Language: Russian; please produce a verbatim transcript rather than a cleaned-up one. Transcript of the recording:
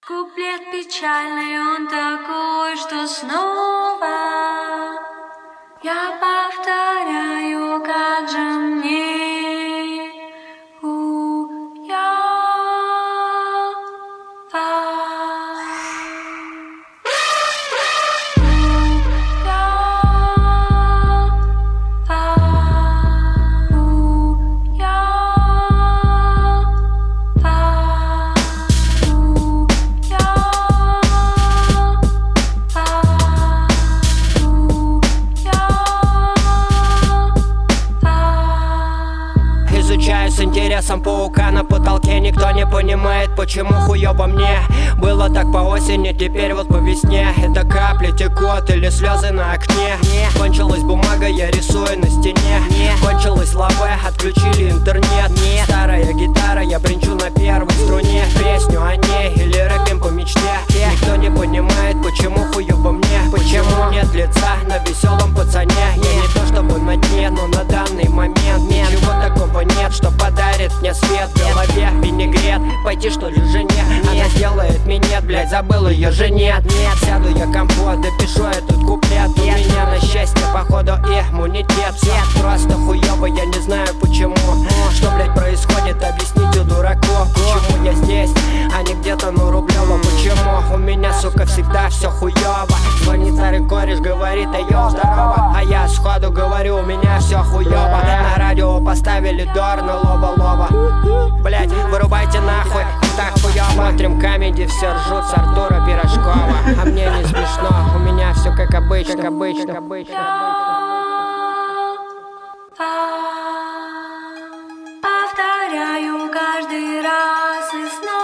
Куплет печальный, он такой, что снова я повторяю, как же мне уява. Изучаю с интересом паука на потолке. Никто не понимает, почему хуёво мне. Было так по осени, теперь вот по весне. Это капли текут или слезы на окне. Кончилась бумага, я рисую на стене. Кончилась лаве, отключили интернет. Старая гитара, я бренчу на первой струне. Песню о ней или рэпим по мечте. Никто не понимает, почему хуёво мне. Почему нет лица на веселом пацане. Я не то чтобы на дне, но на данный момент ничего такого нет, что подарит мне свет. В голове винегрет, пойти что ли жене. Она сделает минет, блять, забыл ее же нет. Нет, сяду я компот, допишу этот куплет. У меня на счастье походу иммунитет. Все просто хуёво, я не знаю почему. Что, блять, происходит, объясните дураку. Почему я здесь, а не где-то на Рублёвом. Почему у меня, сука, всегда все хуёво. Звонит старый кореш, говорит, эй, йоу, здорово. А я сходу говорю, у меня все хуёво. На радио поставили Дорна, лоба-лоба. Блять, вырубайте нахуй, так хуёво. Смотрим комедий, все ржут с Артура Пирожкова. А мне не смешно, у меня все как обычно, как обычно, как обычно. Повторяю каждый раз и снова.